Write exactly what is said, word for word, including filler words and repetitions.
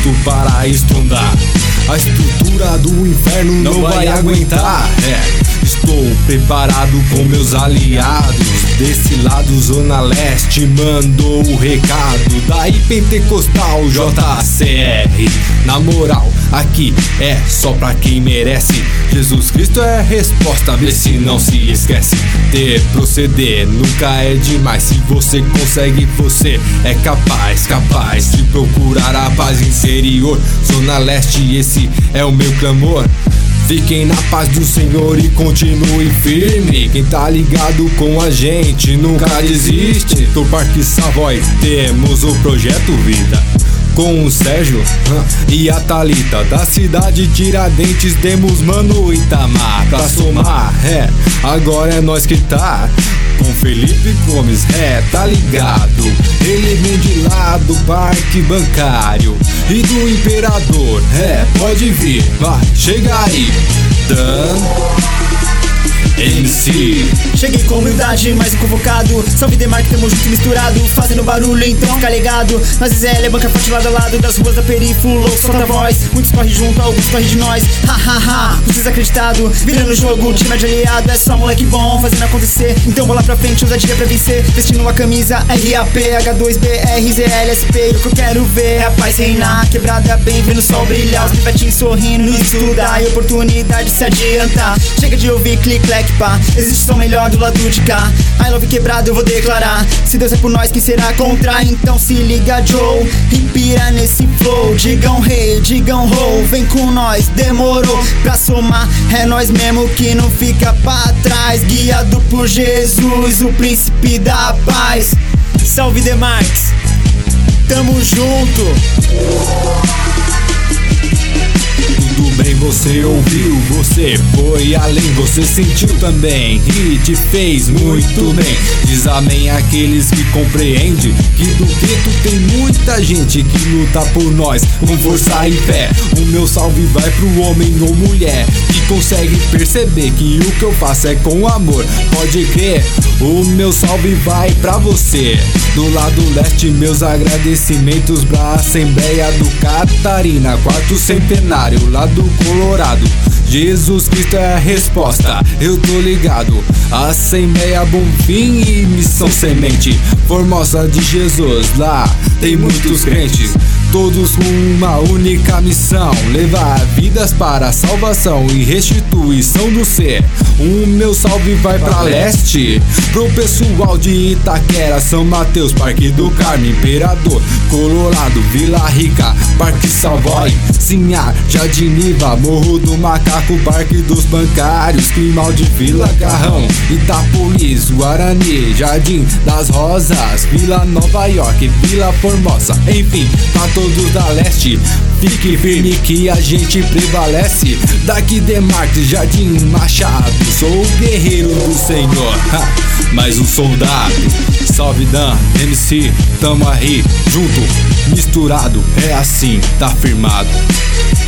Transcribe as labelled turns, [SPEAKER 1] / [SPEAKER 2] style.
[SPEAKER 1] pronto para estrondar. A estrutura do inferno não, não vai aguentar. É. Estou preparado com meus aliados. Desse lado, Zona Leste mandou o recado. Daí Pentecostal J C R. Na moral, aqui é só pra quem merece. Jesus Cristo é a resposta, vê se não se esquece. Ter, proceder, nunca é demais. Se você consegue, você é capaz, capaz de procurar a paz interior. Zona Leste, esse é o meu clamor. Fiquem na paz do Senhor e continue firme. Quem tá ligado com a gente nunca desiste. Do Parque Savoy temos o Projeto Vida, com o Sérgio e a Thalita. Da cidade Tiradentes temos Mano Itamar. Pra somar, é, agora é nós que tá com Felipe Gomes, é, tá ligado? Ele vem de lá do Parque Bancário e do Imperador, é, pode vir, vai, chega aí, Dan M C.
[SPEAKER 2] Cheguei com humildade, mais um convocado. Salve Demarque, tamo junto e misturado, fazendo barulho, então fica ligado. Nós Z L é banca forte lado a lado, das ruas da Perifluou, solta a voz. Muitos correm junto, alguns correm de nós. Ha ha ha, os desacreditados, virando o jogo, time de aliado. É só moleque bom, fazendo acontecer. Então bola pra frente, ousadia pra vencer. Vestindo a camisa R A P, H dois B R, Z L S P. O que eu quero ver é a paz reinar, quebrada bem, vendo o sol brilhar. Os pivetinhos sorrindo no estudar e oportunidade se adiantar. Chega de ouvir clique, clack, pá. Existe som melhor do lado de cá. I love quebrado, eu vou declarar. Se Deus é por nós, quem será contra? Então se liga, Joe, e pira nesse flow. Digam rei, digam ho, vem com nós, demorou. Pra somar, é nós mesmo que não fica pra trás. Guiado por Jesus, o príncipe da paz. Salve Demarques, tamo junto.
[SPEAKER 1] Tudo bem, você ouviu, você foi além, você sentiu também e te fez muito bem. Diz amém àqueles que compreendem que do gueto tem muita gente que luta por nós com força e fé. O meu salve vai pro homem ou mulher que consegue perceber que o que eu faço é com amor. Pode crer, o meu salve vai pra você. Do lado leste, meus agradecimentos pra Assembleia do Catarina, quarto centenário lá do Colorado. Jesus Cristo é a resposta, eu tô ligado. Assembleia Bonfim e Missão Semente, Formosa de Jesus, lá tem muitos crentes, todos com uma única missão: levar vidas para a salvação e restituição do ser. O meu salve vai pra leste, pro pessoal de Itaquera, São Mateus, Parque do Carmo, Imperador, Colorado, Vila Rica, Parque Savoy, Sinhá, Jardiniva, Morro do Macaco, Parque dos Bancários, Climal de Vila Garrão, Itapolis, Guarani, Jardim das Rosas, Vila Nova York, Vila Formosa, enfim, pra todos da leste, fique firme que a gente prevalece. Daqui Demarque, Jardim Machado, sou o guerreiro do Senhor, ha, mais um soldado. Salve Dan, M C, tamo aí, junto, misturado, é assim, tá firmado.